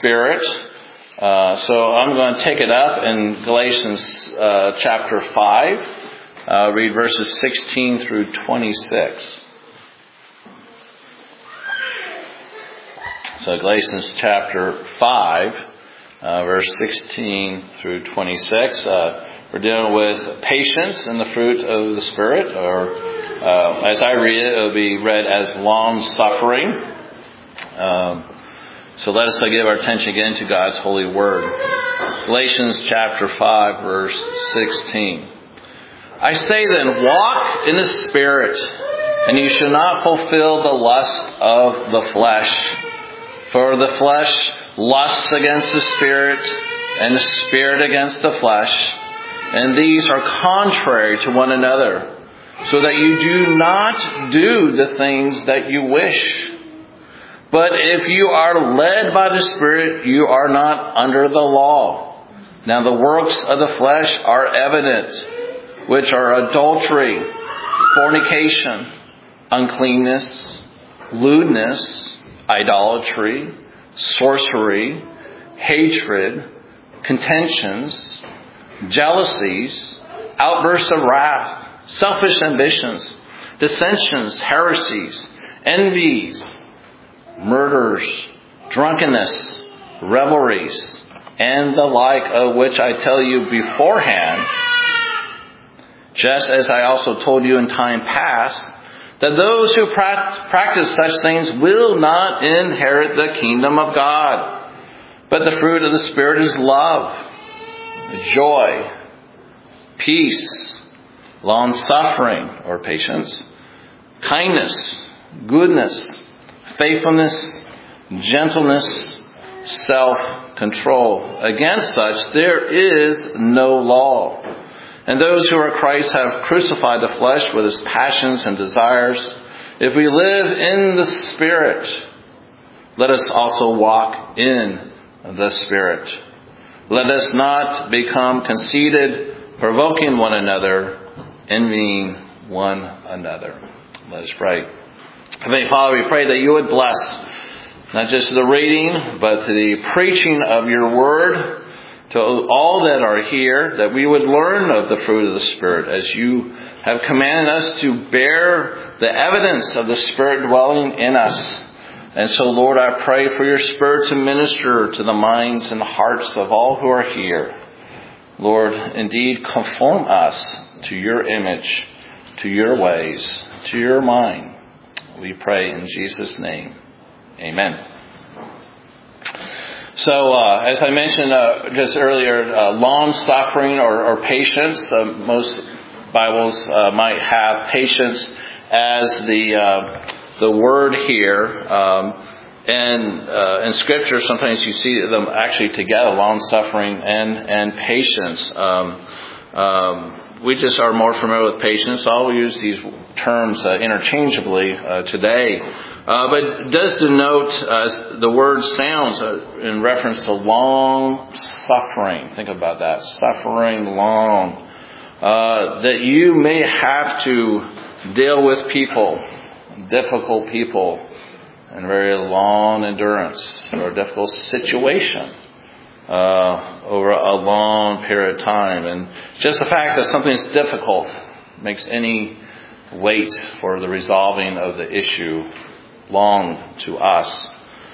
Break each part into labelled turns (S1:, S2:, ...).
S1: Spirit. So I'm going to take it up in Galatians chapter 5, read verses 16 through 26. So Galatians chapter 5, verse 16 through 26. We're dealing with patience and the fruit of the Spirit, or as I read it, it'll be read as long-suffering. So let us give our attention again to God's holy word. Galatians chapter 5, verse 16. I say then, walk in the Spirit, and you shall not fulfill the lust of the flesh. For the flesh lusts against the Spirit, and the Spirit against the flesh. And these are contrary to one another, so that you do not do the things that you wish. But if you are led by the Spirit, you are not under the law. Now the works of the flesh are evident, which are adultery, fornication, uncleanness, lewdness, idolatry, sorcery, hatred, contentions, jealousies, outbursts of wrath, selfish ambitions, dissensions, heresies, envies, murders, drunkenness, revelries, and the like, of which I tell you beforehand, just as I also told you in time past, that those who practice such things will not inherit the kingdom of God. But the fruit of the Spirit is love, joy, peace, long-suffering or patience, kindness, goodness, faithfulness, gentleness, self-control. Against such there is no law. And those who are Christ have crucified the flesh with its passions and desires. If we live in the Spirit, let us also walk in the Spirit. Let us not become conceited, provoking one another, envying one another. Let us pray. Heavenly Father, we pray that you would bless not just the reading, but the preaching of your word to all that are here, that we would learn of the fruit of the Spirit as you have commanded us to bear the evidence of the Spirit dwelling in us. And so, Lord, I pray for your Spirit to minister to the minds and hearts of all who are here. Lord, indeed, conform us to your image, to your ways, to your mind. We pray in Jesus' name. Amen. So, as I mentioned just earlier, long-suffering or patience. Most Bibles might have patience as the word here. And in Scripture, sometimes you see them actually together, long-suffering and patience. We just are more familiar with patience. I'll use these terms interchangeably today. But it does denote, the word sounds in reference to long suffering. Think about that. Suffering long. That you may have to deal with people, difficult people, and very long endurance or a difficult situation over a long period of time. And just the fact that something is difficult makes any wait for the resolving of the issue long to us.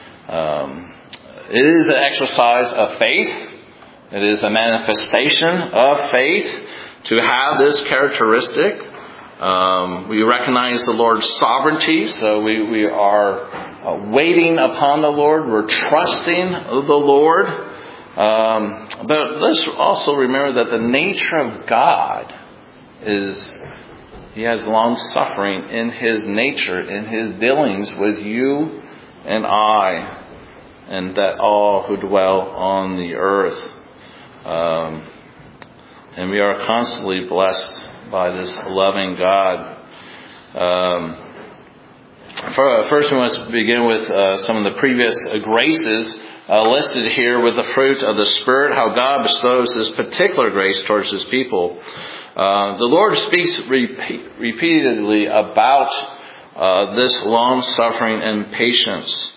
S1: It is an exercise of faith. It is a manifestation of faith to have this characteristic. We recognize the Lord's sovereignty, so we are waiting upon the Lord. We're trusting the Lord. But let's also remember that the nature of God is He has long suffering in His nature, in His dealings with you and I, and that all who dwell on the earth. And we are constantly blessed by this loving God. First, we must begin with some of the previous graces listed here with the fruit of the Spirit, how God bestows this particular grace towards His people. The Lord speaks repeatedly about this long-suffering and patience.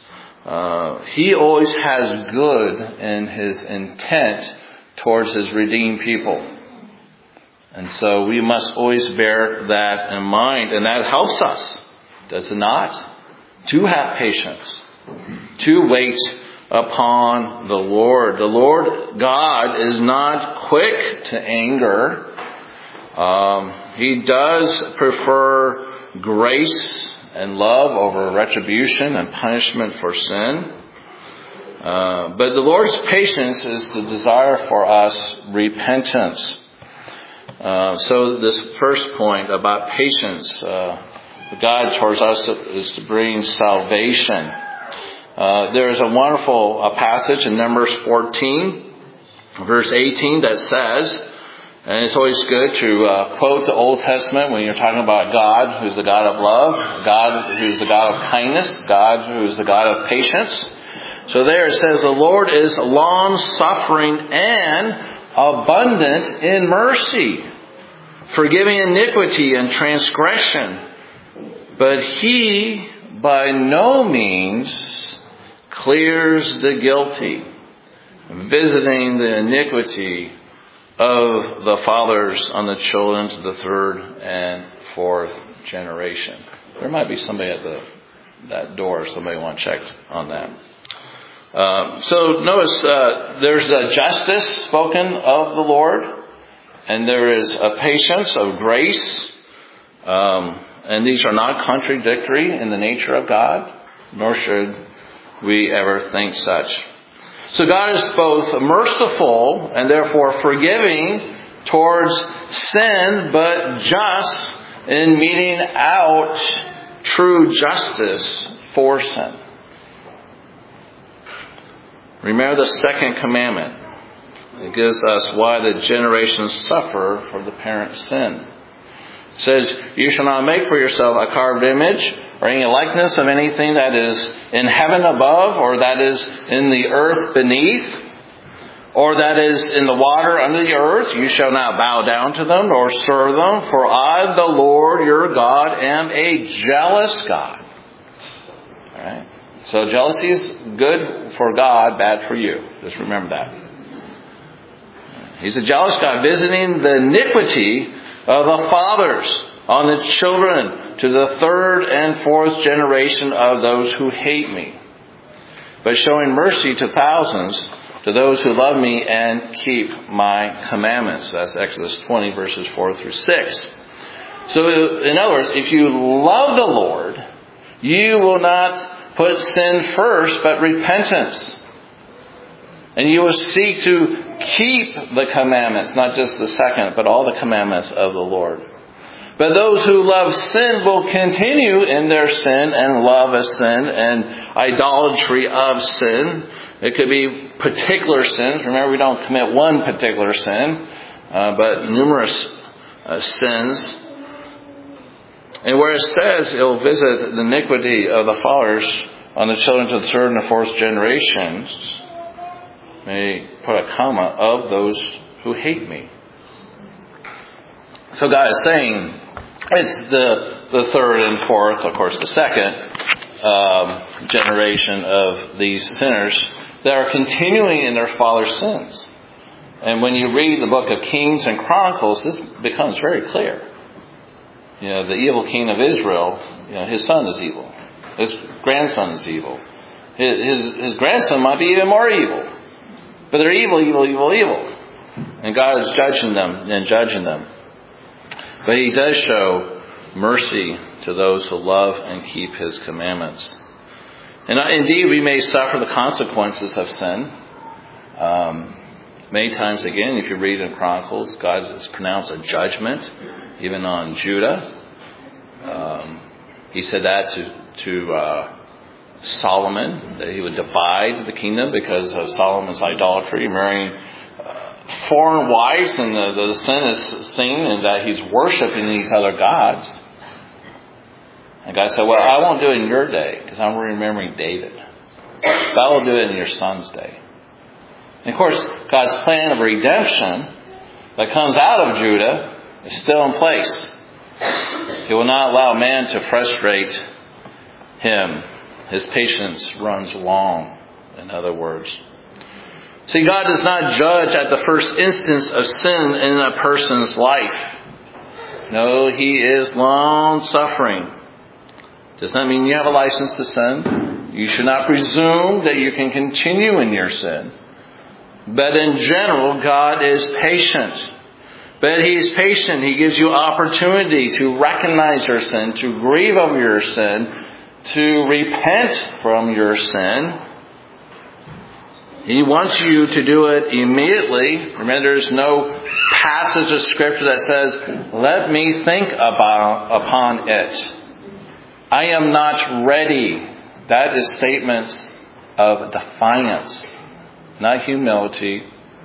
S1: He always has good in His intent towards His redeemed people. And so we must always bear that in mind. And that helps us, does it not? To have patience, to wait upon the Lord. The Lord God is not quick to anger. He does prefer grace and love over retribution and punishment for sin. But the Lord's patience is the desire for us repentance. So this first point about patience, God towards us is to bring salvation. There is a wonderful passage in Numbers 14, verse 18 that says, and it's always good to quote the Old Testament when you're talking about God, who's the God of love, God who's the God of kindness, God who's the God of patience. So there it says, the Lord is long-suffering and abundant in mercy, forgiving iniquity and transgression. But He by no means clears the guilty, visiting the iniquity of the fathers on the children to the third and fourth generation. There might be somebody at that door. Somebody want to check on that. So notice there's a justice spoken of the Lord, and there is a patience of grace, and these are not contradictory in the nature of God, nor should we ever think such. So God is both merciful and therefore forgiving towards sin, but just in meting out true justice for sin. Remember the second commandment. It gives us why the generations suffer for the parent's sin. It says, you shall not make for yourself a carved image or any likeness of anything that is in heaven above, or that is in the earth beneath, or that is in the water under the earth. You shall not bow down to them nor serve them, for I, the Lord your God, am a jealous God. All right? So jealousy is good for God, bad for you. Just remember that. He's a jealous God, visiting the iniquity of the fathers on the children to the third and fourth generation of those who hate me, but showing mercy to thousands, to those who love me and keep my commandments. That's Exodus 20, verses 4 through 6. So, in other words, if you love the Lord, you will not put sin first, but repentance. And you will seek to keep the commandments, not just the second, but all the commandments of the Lord. But those who love sin will continue in their sin and love of sin and idolatry of sin. It could be particular sins. Remember, we don't commit one particular sin, but numerous sins. And where it says it will visit the iniquity of the fathers on the children to the third and the fourth generations, may put a comma, of those who hate me. So God is saying it's the third and fourth, of course the second generation of these sinners that are continuing in their father's sins. And when you read the book of Kings and Chronicles, this becomes very clear. You know, the evil king of Israel, his son is evil. His grandson is evil. His grandson might be even more evil. But they're evil. And God is judging them. But He does show mercy to those who love and keep His commandments. And indeed, we may suffer the consequences of sin. Many times again, if you read in Chronicles, God has pronounced a judgment even on Judah. He said that to Solomon, that he would divide the kingdom because of Solomon's idolatry, marrying foreign wives, and the sin is seen, and that he's worshiping these other gods. And God said, well, I won't do it in your day because I'm remembering David. But I will do it in your son's day. And of course, God's plan of redemption that comes out of Judah is still in place. He will not allow man to frustrate Him. His patience runs long, in other words. See, God does not judge at the first instance of sin in a person's life. No, He is long-suffering. Does not mean you have a license to sin. You should not presume that you can continue in your sin. But in general, God is patient. But He is patient. He gives you opportunity to recognize your sin, to grieve over your sin, to repent from your sin. He wants you to do it immediately. Remember, there's no passage of Scripture that says, let me think upon it. I am not ready. That is statements of defiance, not humility.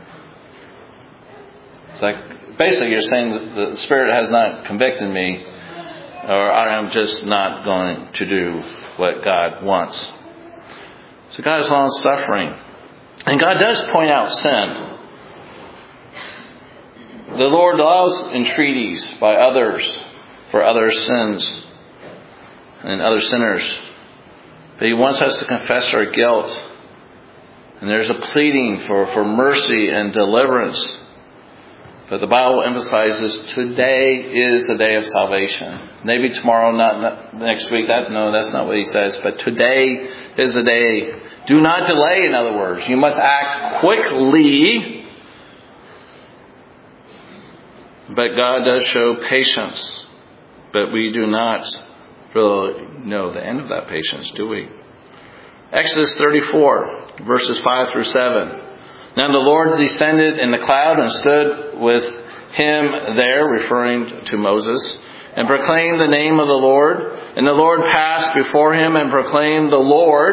S1: It's like, basically you're saying that the Spirit has not convicted me, or I am just not going to do what God wants. So God is long-suffering. And God does point out sin. The Lord allows entreaties by others for other sins and other sinners. But He wants us to confess our guilt. And there's a pleading for mercy and deliverance. But the Bible emphasizes today is the day of salvation. Maybe tomorrow, not next week. No, that's not what He says. But today is the day. Do not delay, in other words. You must act quickly. But God does show patience. But we do not really know the end of that patience, do we? Exodus 34, verses 5 through 7. Now the Lord descended in the cloud and stood with him there, referring to Moses, and proclaimed the name of the Lord. And the Lord passed before him and proclaimed, the Lord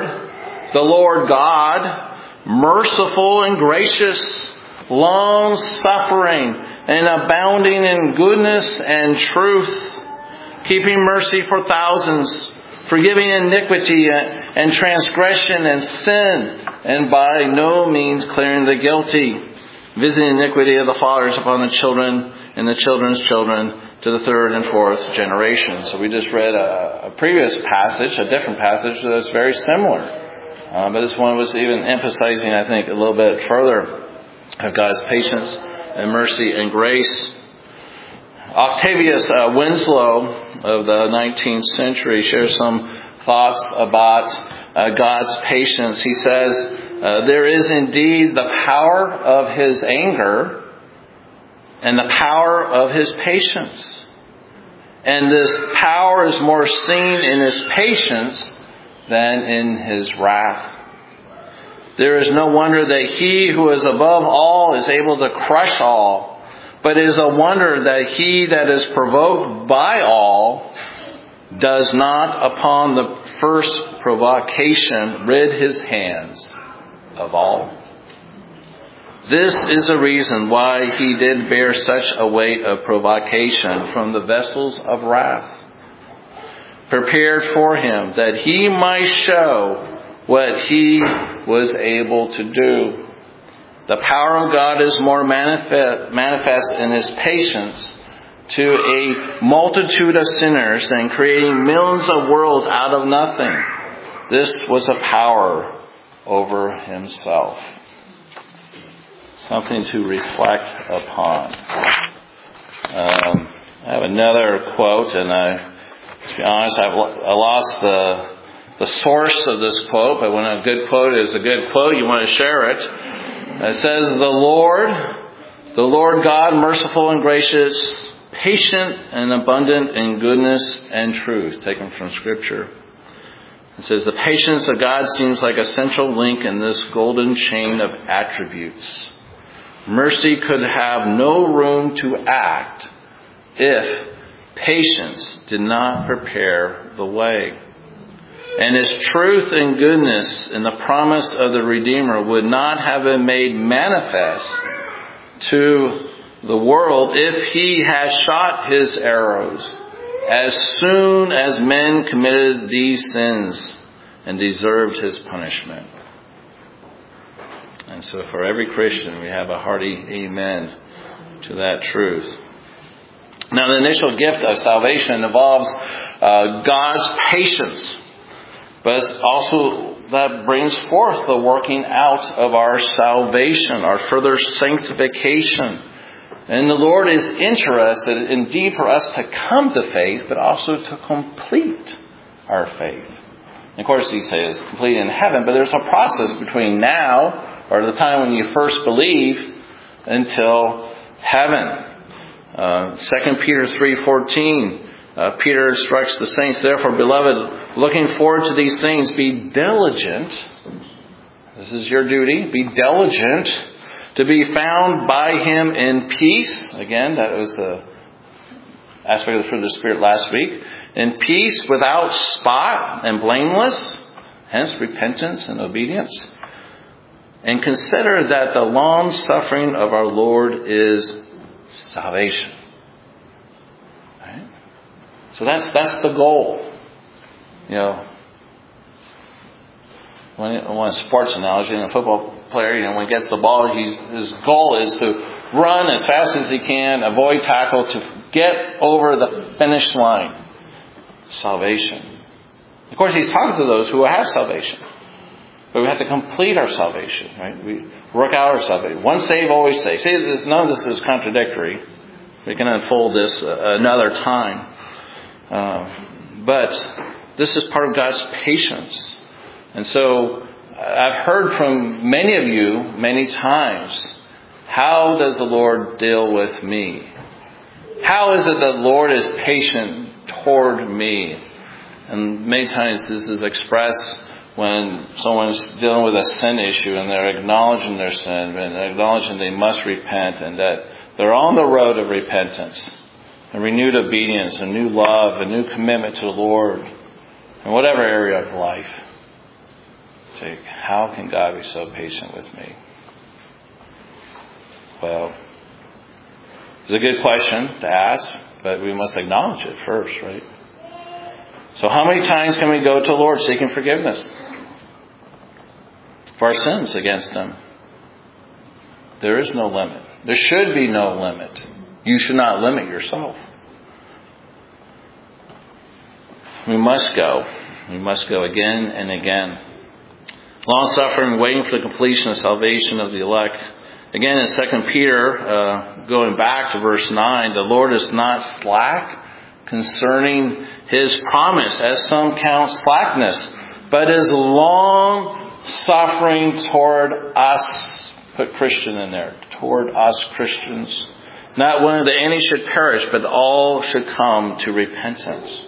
S1: God, merciful and gracious, long-suffering, and abounding in goodness and truth, keeping mercy for thousands, forgiving iniquity and transgression and sin, and by no means clearing the guilty, visiting iniquity of the fathers upon the children and the children's children to the third and fourth generation. So we just read a previous passage, a different passage that's very similar. But this one was even emphasizing, I think, a little bit further of God's patience and mercy and grace. Octavius Winslow of the 19th century shares some thoughts about God's patience. He says, there is indeed the power of His anger and the power of His patience. And this power is more seen in His patience than in His wrath. There is no wonder that He who is above all is able to crush all, but it is a wonder that He that is provoked by all does not upon the first provocation rid His hands of all. This is a reason why He did bear such a weight of provocation from the vessels of wrath, prepared for Him, that He might show what He was able to do. The power of God is more manifest in His patience to a multitude of sinners than creating millions of worlds out of nothing. This was a power over Himself. Something to reflect upon. I have another quote, and to be honest, I lost the source of this quote, but when a good quote is a good quote, you want to share it. It says, the Lord God, merciful and gracious, patient and abundant in goodness and truth, taken from Scripture. It says, the patience of God seems like a central link in this golden chain of attributes. Mercy could have no room to act if patience did not prepare the way. And His truth and goodness in the promise of the Redeemer would not have been made manifest to the world if He had shot His arrows as soon as men committed these sins and deserved His punishment. And so for every Christian, we have a hearty amen to that truth. Now, the initial gift of salvation involves God's patience. But it's also that brings forth the working out of our salvation, our further sanctification. And the Lord is interested indeed for us to come to faith, but also to complete our faith. And of course, he says complete in heaven, but there's a process between now, or the time when you first believe, until heaven. 2 Peter 3:14. Peter instructs the saints, therefore, beloved, looking forward to these things, be diligent. This is your duty. Be diligent to be found by Him in peace. Again, that was the aspect of the fruit of the Spirit last week. In peace, without spot and blameless, hence repentance and obedience. And consider that the long suffering of our Lord is salvation. So that's the goal. You know, when a sports analogy, and a football player, when he gets the ball, his goal is to run as fast as he can, avoid tackle, to get over the finish line. Salvation. Of course, he's talking to those who have salvation. But we have to complete our salvation, right? We work out our salvation. Once saved, always saved. See, none of this is contradictory. We can unfold this another time. But this is part of God's patience. And so I've heard from many of you many times, how does the Lord deal with me? How is it that the Lord is patient toward me? And many times this is expressed when someone's dealing with a sin issue and they're acknowledging their sin and acknowledging they must repent and that they're on the road of repentance. And renewed obedience, a new love, a new commitment to the Lord, in whatever area of life. Say, how can God be so patient with me? Well, it's a good question to ask, but we must acknowledge it first, right? So how many times can we go to the Lord seeking forgiveness for our sins against Him? There is no limit. There should be no limit. You should not limit yourself. We must go. We must go again and again. Long suffering, waiting for the completion of salvation of the elect. Again, in 2 Peter, going back to verse 9, the Lord is not slack concerning His promise, as some count slackness, but is long suffering toward us. Put Christian in there. Toward us Christians. Not one that any should perish, but all should come to repentance.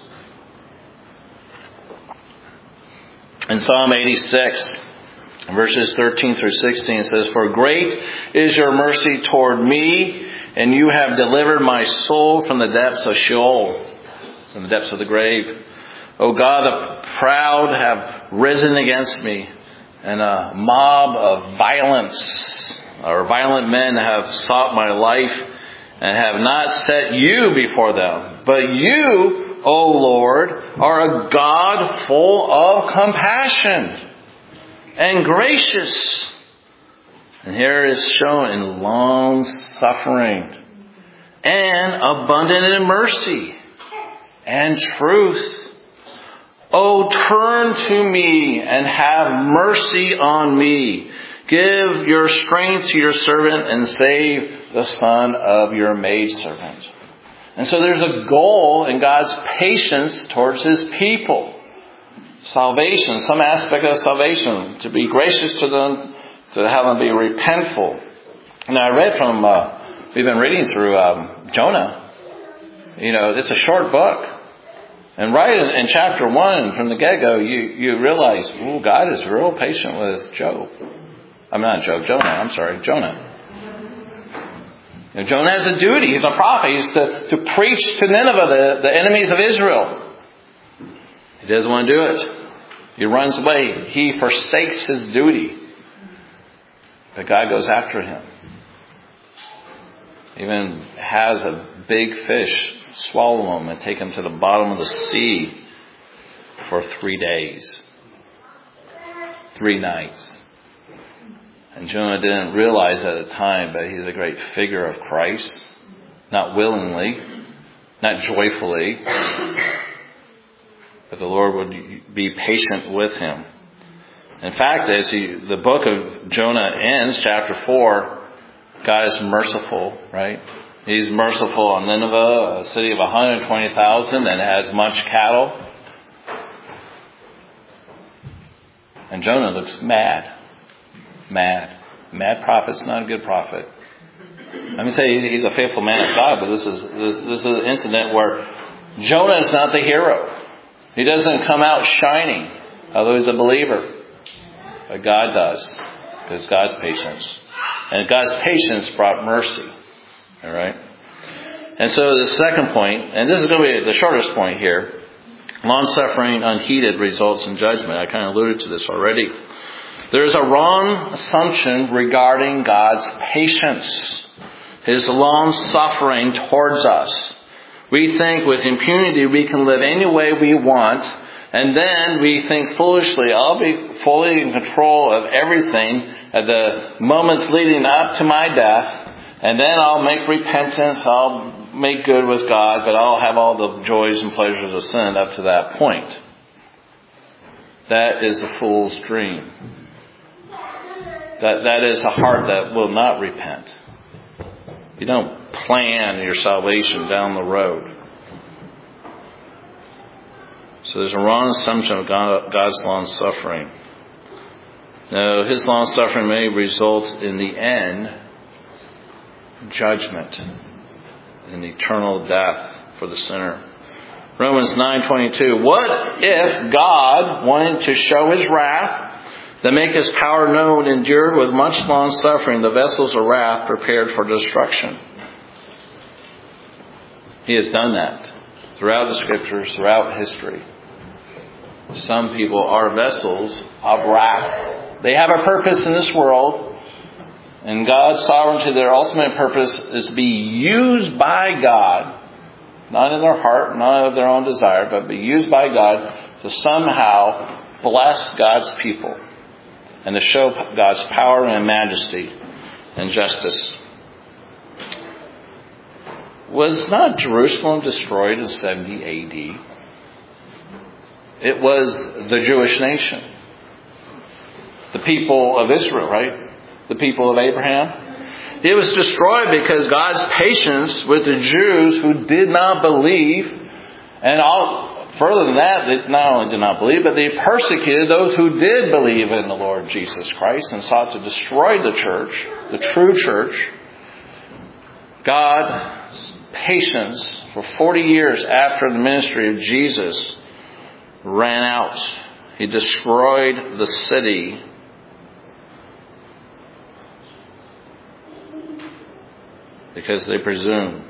S1: In Psalm 86, verses 13 through 16, it says, for great is your mercy toward me, and you have delivered my soul from the depths of Sheol, from the depths of the grave. O God, the proud have risen against me, and a mob of violent men have sought my life, and have not set you before them. But you, O Lord, are a God full of compassion and gracious. And here is shown in long suffering and abundant in mercy and truth. O turn to me and have mercy on me. Give your strength to your servant and save the son of your maidservant. And so there's a goal in God's patience towards His people. Salvation, some aspect of salvation, to be gracious to them, to have them be repentful. And I read from, we've been reading through Jonah. It's a short book. And right in chapter 1, from the get-go, you realize, God is real patient with Jonah. Jonah has a duty. He's a prophet. He's to preach to Nineveh, the enemies of Israel. He doesn't want to do it. He runs away. He forsakes his duty. But God goes after him. Even has a big fish swallow him and take him to the bottom of the sea for 3 days. 3 nights. And Jonah didn't realize at the time, but he's a great figure of Christ. Not willingly, not joyfully, but the Lord would be patient with him. In fact, as the book of Jonah ends, chapter 4, God is merciful, right? He's merciful on Nineveh, a city of 120,000 and has much cattle. And Jonah looks mad. Mad prophet's not a good prophet. Let me say he's a faithful man of God, but this is an incident where Jonah is not the hero. He doesn't come out shining, although he's a believer. But God does, because God's patience. And God's patience brought mercy. All right? And so the second point, and this is going to be the shortest point here, long-suffering unheeded results in judgment. I kind of alluded to this already. There is a wrong assumption regarding God's patience, His long-suffering towards us. We think with impunity we can live any way we want, and then we think foolishly, I'll be fully in control of everything at the moments leading up to my death, and then I'll make repentance, I'll make good with God, but I'll have all the joys and pleasures of sin up to that point. That is a fool's dream. That is a heart that will not repent. You don't plan your salvation down the road. So there's a wrong assumption of God's long-suffering. No, His long-suffering may result in the end judgment and eternal death for the sinner. Romans 9:22. What if God, wanting to show His wrath, that make His power known, endured with much long-suffering the vessels of wrath prepared for destruction? He has done that throughout the Scriptures, throughout history. Some people are vessels of wrath. They have a purpose in this world, and God's sovereignty, their ultimate purpose is to be used by God, not in their heart, not of their own desire, but be used by God to somehow bless God's people and to show God's power and majesty and justice. Was not Jerusalem destroyed in 70 A.D.? It was the Jewish nation. The people of Israel, right? The people of Abraham. It was destroyed because God's patience with the Jews who did not believe, and further than that, they not only did not believe, but they persecuted those who did believe in the Lord Jesus Christ and sought to destroy the church, the true church. God's patience for 40 years after the ministry of Jesus ran out. He destroyed the city. Because they presumed.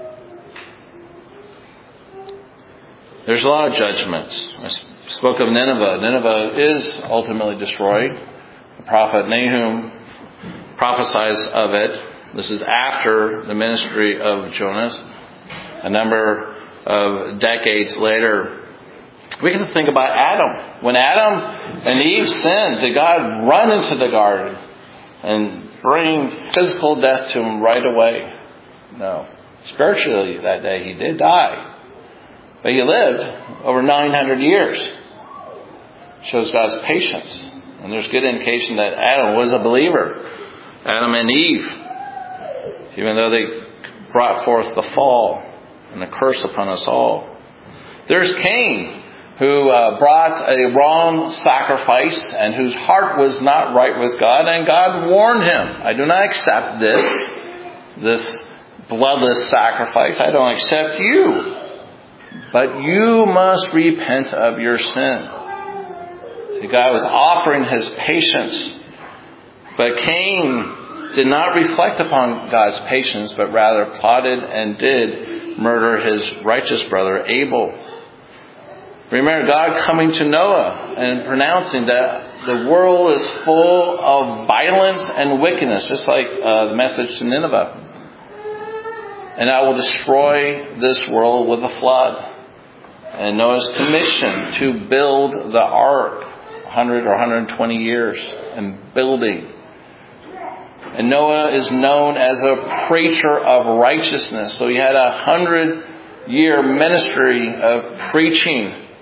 S1: There's a lot of judgments. I spoke of Nineveh. Nineveh is ultimately destroyed. The prophet Nahum prophesies of it. This is after the ministry of Jonas. A number of decades later, we can think about Adam. When Adam and Eve sinned, did God run into the garden and bring physical death to him right away? No. Spiritually, that day he did die. But he lived over 900 years. Shows God's patience. And there's good indication that Adam was a believer. Adam and Eve. Even though they brought forth the fall and the curse upon us all. There's Cain, who brought a wrong sacrifice and whose heart was not right with God. And God warned him, I do not accept this bloodless sacrifice. I don't accept you. But you must repent of your sin. See, God was offering His patience. But Cain did not reflect upon God's patience, but rather plotted and did murder his righteous brother Abel. Remember God coming to Noah and pronouncing that the world is full of violence and wickedness, just like the message to Nineveh. And I will destroy this world with a flood. And Noah's commissioned to build the ark 100 or 120 years and building. And Noah is known as a preacher of righteousness. So he had a 100-year ministry of preaching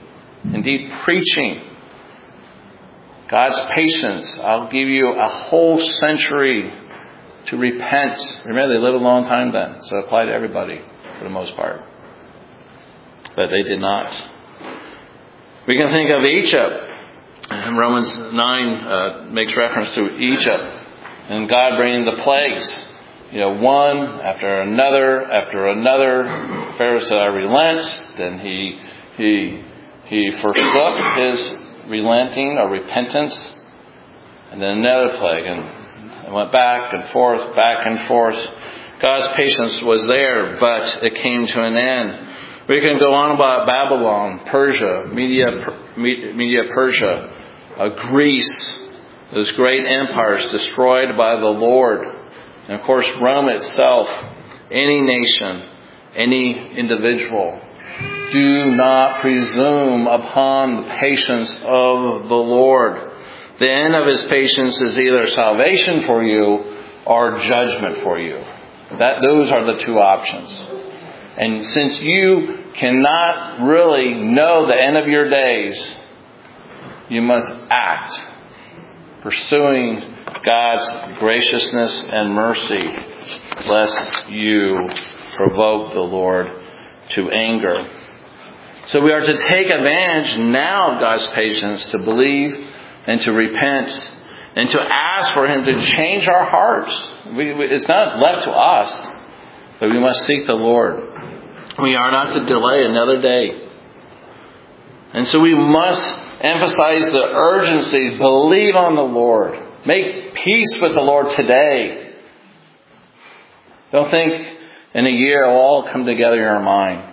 S1: indeed preaching. God's patience. I'll give you a whole century to repent. Remember, they lived a long time then, so it applied to everybody for the most part. But they did not. We can think of Egypt. Romans 9 makes reference to Egypt and God bringing the plagues. One after another after another. Pharaoh said, I relent. Then he forsook his relenting or repentance. And then another plague. And it went back and forth, back and forth. God's patience was there, but it came to an end. We can go on about Babylon, Persia, Media Persia, Greece, those great empires destroyed by the Lord. And of course, Rome itself, any nation, any individual. Do not presume upon the patience of the Lord. The end of His patience is either salvation for you or judgment for you. Those are the two options. And since you cannot really know the end of your days, you must act, pursuing God's graciousness and mercy, lest you provoke the Lord to anger. So we are to take advantage now of God's patience to believe and to repent and to ask for Him to change our hearts. It's not left to us, but we must seek the Lord. We are not to delay another day. And so we must emphasize the urgency. Believe on the Lord. Make peace with the Lord today. Don't think in a year it will all come together in our mind.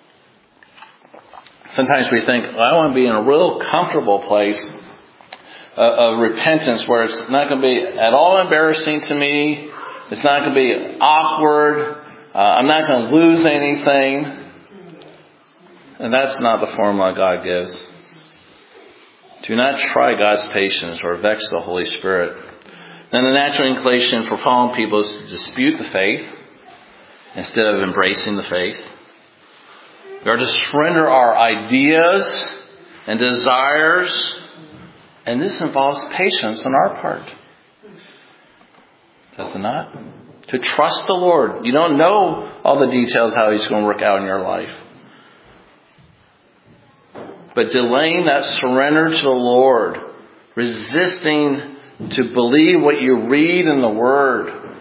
S1: Sometimes we think, I want to be in a real comfortable place of repentance where it's not going to be at all embarrassing to me. It's not going to be awkward. I'm not going to lose anything. And that's not the formula God gives. Do not try God's patience or vex the Holy Spirit. Then the natural inclination for fallen people is to dispute the faith instead of embracing the faith. We are to surrender our ideas and desires, and this involves patience on our part. Does it not? To trust the Lord. You don't know all the details how He's going to work out in your life. But delaying that surrender to the Lord, resisting to believe what you read in the Word,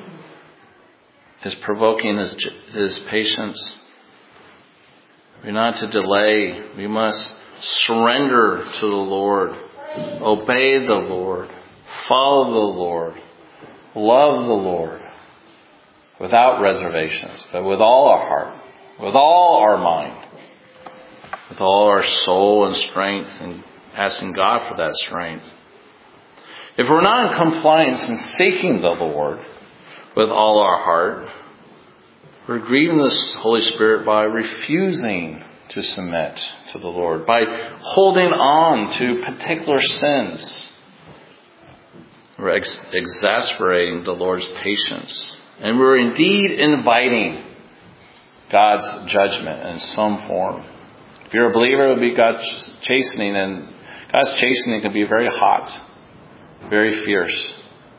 S1: is provoking His patience. We're not to delay. We must surrender to the Lord, obey the Lord, follow the Lord, love the Lord without reservations, but with all our heart, with all our mind, with all our soul and strength, and asking God for that strength. If we're not in compliance in seeking the Lord with all our heart, we're grieving the Holy Spirit by refusing to submit to the Lord, by holding on to particular sins. We're exasperating the Lord's patience. And we're indeed inviting God's judgment in some form. If you're a believer, it will be God's chastening, and God's chastening can be very hot, very fierce.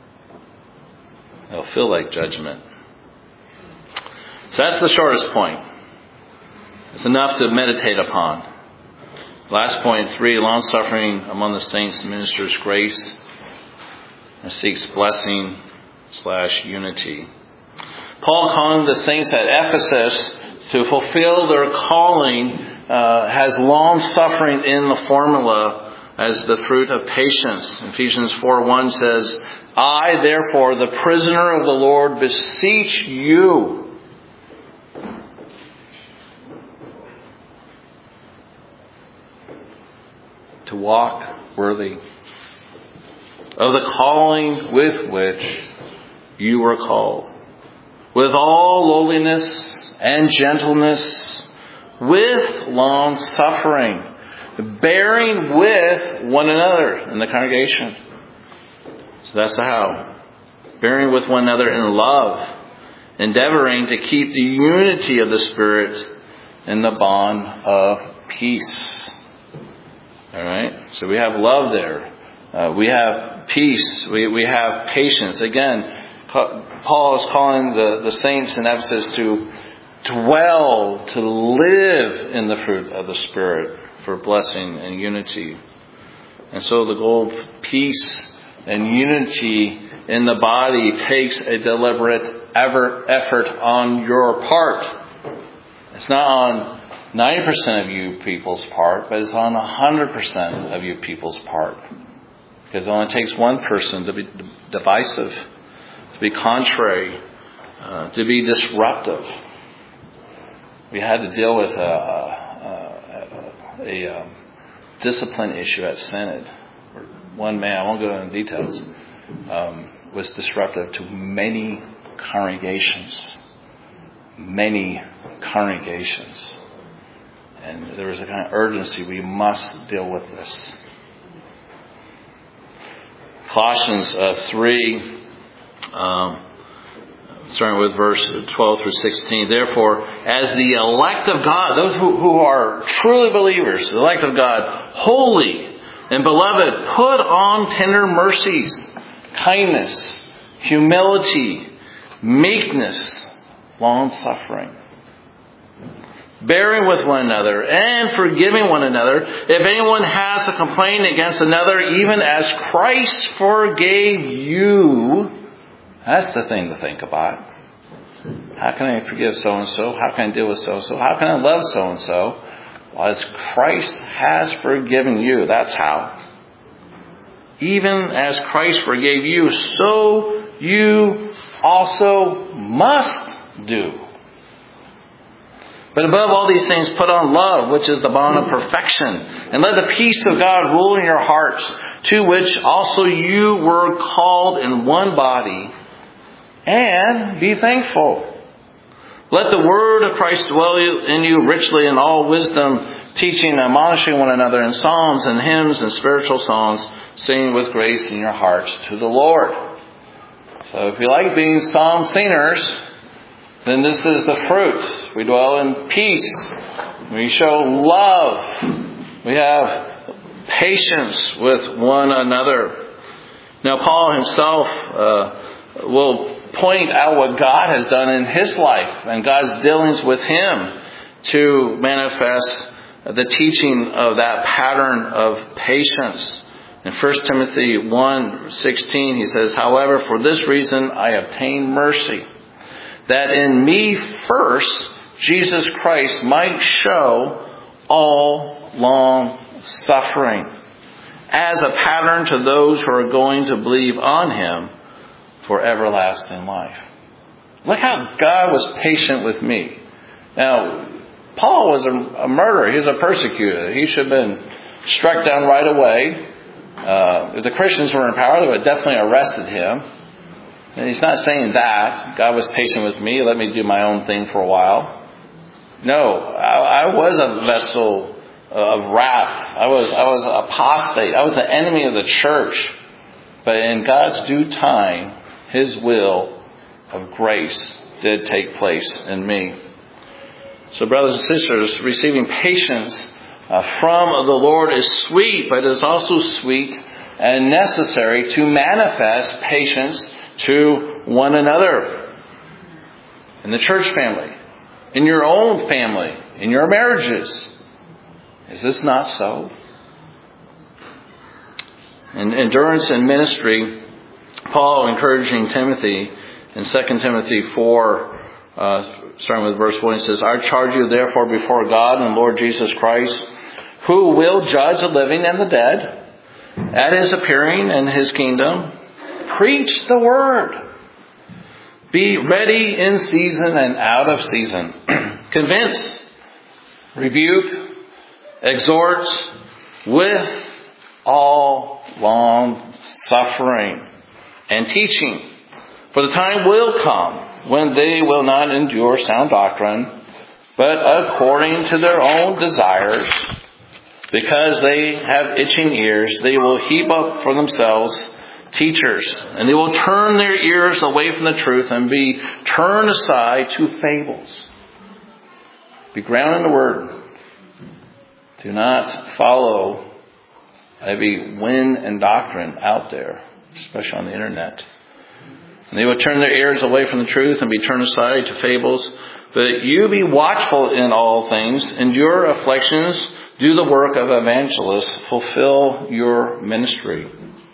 S1: It'll feel like judgment. So that's the shortest point. It's enough to meditate upon. Last point 3, long-suffering among the saints ministers grace and seeks blessing / unity. Paul, calling the saints at Ephesus to fulfill their calling, has long-suffering in the formula as the fruit of patience. Ephesians 4:1 says, I, therefore, the prisoner of the Lord, beseech you. To walk worthy of the calling with which you were called, with all lowliness and gentleness, with long suffering, bearing with one another in the congregation. So that's the how. Bearing with one another in love, endeavoring to keep the unity of the Spirit in the bond of peace. All right? So we have love there. We have peace. We have patience. Again, Paul is calling the saints in Ephesus to dwell, to live in the fruit of the Spirit for blessing and unity. And so the goal of peace and unity in the body takes a deliberate effort on your part. It's not on 90% of you people's part, but it's on 100% of you people's part. Because it only takes one person to be divisive, to be contrary, to be disruptive. We had to deal with a discipline issue at Synod. Where one man, I won't go into details, was disruptive to many congregations. Many congregations. And there was a kind of urgency. We must deal with this. Colossians 3, starting with verse 12 through 16. Therefore, as the elect of God, those who are truly believers, the elect of God, holy and beloved, put on tender mercies, kindness, humility, meekness, long-suffering, bearing with one another and forgiving one another. If anyone has a complaint against another, even as Christ forgave you. That's the thing to think about. How can I forgive so-and-so? How can I deal with so-and-so? How can I love so-and-so? Well, as Christ has forgiven you, that's how. Even as Christ forgave you, so you also must do. But above all these things, put on love, which is the bond of perfection. And let the peace of God rule in your hearts, to which also you were called in one body. And be thankful. Let the word of Christ dwell in you richly in all wisdom, teaching and admonishing one another in psalms and hymns and spiritual songs, singing with grace in your hearts to the Lord. So if you like being psalm singers, then this is the fruit. We dwell in peace. We show love. We have patience with one another. Now Paul himself will point out what God has done in his life and God's dealings with him to manifest the teaching of that pattern of patience. In 1 Timothy 1:16 he says, however, for this reason I obtained mercy, that in me first Jesus Christ might show all long suffering as a pattern to those who are going to believe on him for everlasting life. Look how God was patient with me. Now, Paul was a murderer. He was a persecutor. He should have been struck down right away. If the Christians were in power, they would have definitely arrested him. And he's not saying that. God was patient with me. Let me do my own thing for a while. No, I was a vessel of wrath. I was apostate. I was the enemy of the church. But in God's due time, his will of grace did take place in me. So brothers and sisters, receiving patience from the Lord is sweet, but it is also sweet and necessary to manifest patience to one another. In the church family, in your own family, in your marriages. Is this not so? In endurance in ministry, Paul encouraging Timothy in 2 Timothy 4, starting with verse 1, he says, I charge you therefore before God and Lord Jesus Christ, who will judge the living and the dead at his appearing in his kingdom. Preach the word. Be ready in season and out of season. Convince, rebuke, exhort with all long suffering and teaching. For the time will come when they will not endure sound doctrine, but according to their own desires, because they have itching ears, they will heap up for themselves teachers, and they will turn their ears away from the truth and be turned aside to fables. Be grounded in the word. Do not follow Heavy wind and doctrine out there, especially on the internet. And they will turn their ears away from the truth and be turned aside to fables. But you be watchful in all things, endure afflictions, do the work of evangelists, fulfill your ministry.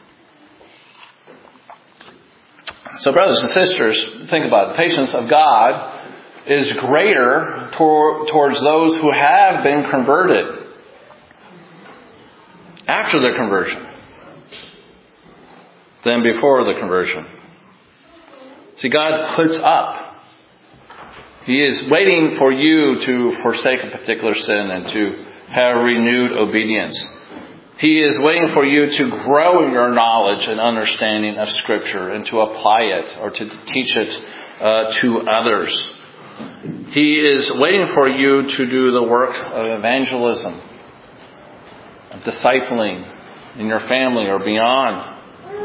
S1: So brothers and sisters, think about it. The patience of God is greater towards those who have been converted after their conversion than before the conversion. See, God puts up. He is waiting for you to forsake a particular sin and to have renewed obedience. He is waiting for you to grow in your knowledge and understanding of Scripture and to apply it or to teach it to others. He is waiting for you to do the work of evangelism, of discipling in your family or beyond.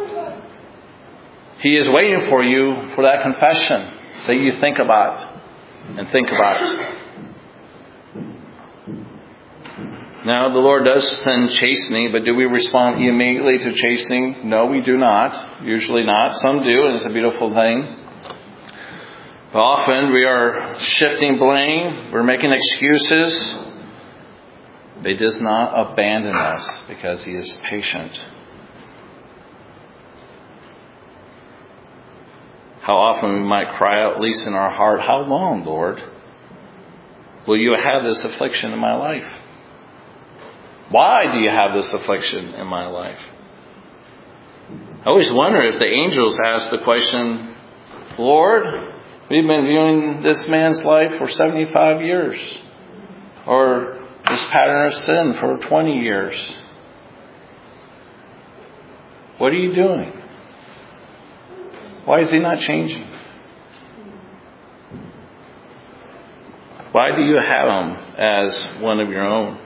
S1: He is waiting for you for that confession that you think about and think about. Now, the Lord does send chastening, but do we respond immediately to chastening? No, we do not. Usually not. Some do, and it's a beautiful thing. But often we are shifting blame. We're making excuses. But He does not abandon us because He is patient. How often we might cry out, at least in our heart, how long, Lord, will you have this affliction in my life? Why do you have this affliction in my life? I always wonder if the angels ask the question, Lord, we've been viewing this man's life for 75 years. Or this pattern of sin for 20 years. What are you doing? Why is he not changing? Why do you have him as one of your own?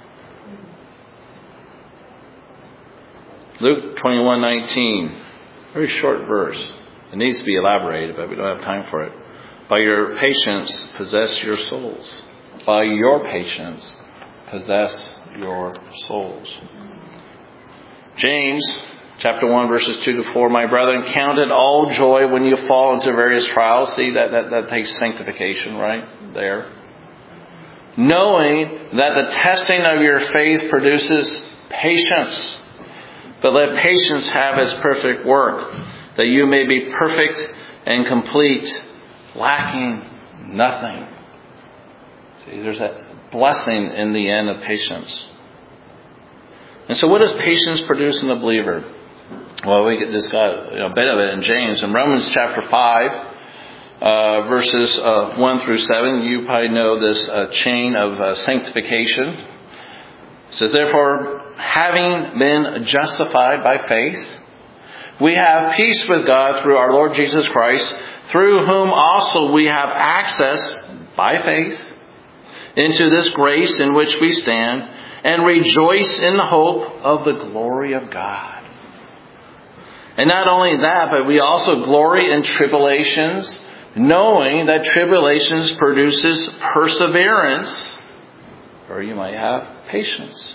S1: Luke 21:19, very short verse. It needs to be elaborated, but we don't have time for it. By your patience, possess your souls. By your patience, possess your souls. James chapter 1, verses 2-4, my brethren, count it all joy when you fall into various trials. See, that takes sanctification right there. Knowing that the testing of your faith produces patience. But let patience have its perfect work, that you may be perfect and complete, lacking nothing. See, there's that blessing in the end of patience. And so what does patience produce in the believer? Well, we just got a bit of it in James. In Romans chapter 5, verses 1-7, you probably know this chain of sanctification. It says, therefore, having been justified by faith, we have peace with God through our Lord Jesus Christ, through whom also we have access by faith into this grace in which we stand, and rejoice in the hope of the glory of God. And not only that, but we also glory in tribulations, knowing that tribulations produces perseverance, or you might have patience.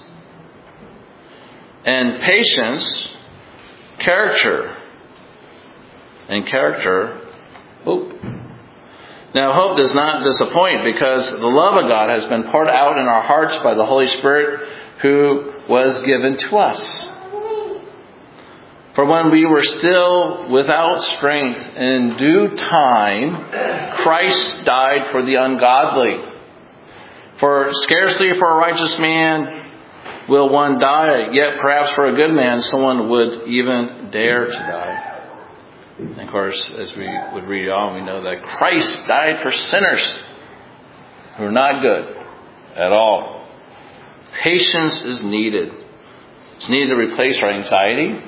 S1: And patience, character. And character, hope. Now, hope does not disappoint because the love of God has been poured out in our hearts by the Holy Spirit who was given to us. For when we were still without strength, in due time, Christ died for the ungodly. For scarcely for a righteous man will one die, yet perhaps for a good man someone would even dare to die. And of course, as we would read on, we know that Christ died for sinners who are not good at all. Patience is needed. It's needed to replace our anxiety.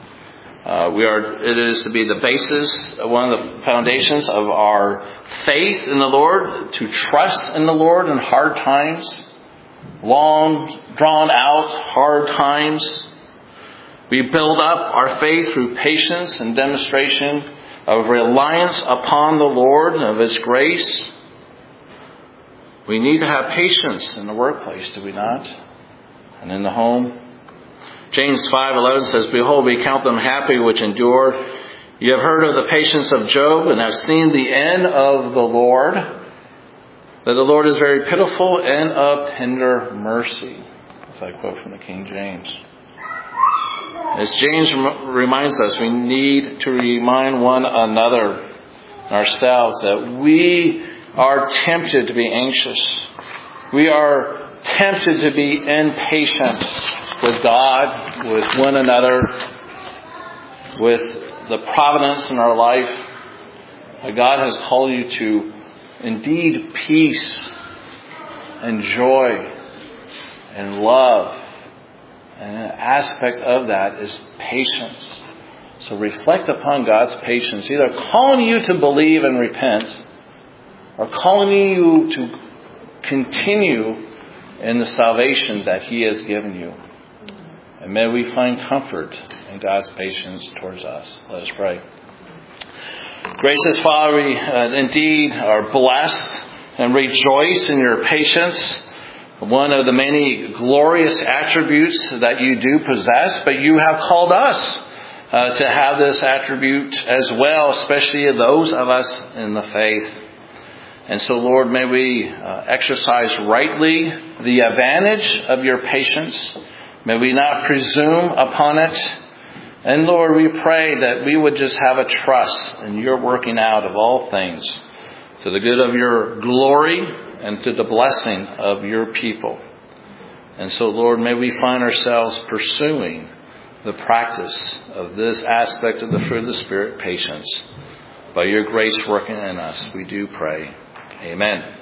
S1: It is to be the basis, one of the foundations of our faith in the Lord, to trust in the Lord in hard times, long drawn out hard times. We build up our faith through patience and demonstration of reliance upon the Lord and of His grace. We need to have patience in the workplace, do we not? And in the home. James 5:11 says, "Behold, we count them happy which endured. You have heard of the patience of Job and have seen the end of the Lord, that the Lord is very pitiful and of tender mercy." As I quote from the King James. As James reminds us, we need to remind one another, ourselves, that we are tempted to be anxious. We are tempted to be impatient with God, with one another, with the providence in our life. God has called you to indeed peace and joy and love. And an aspect of that is patience. So reflect upon God's patience, either calling you to believe and repent, or calling you to continue in the salvation that He has given you. And may we find comfort in God's patience towards us. Let us pray. Gracious Father, we indeed are blessed and rejoice in your patience, one of the many glorious attributes that you do possess, but you have called us to have this attribute as well, especially those of us in the faith. And so, Lord, may we exercise rightly the advantage of your patience. May we not presume upon it. And Lord, we pray that we would just have a trust in your working out of all things to the good of your glory and to the blessing of your people. And so, Lord, may we find ourselves pursuing the practice of this aspect of the fruit of the Spirit, patience. By your grace working in us, we do pray. Amen.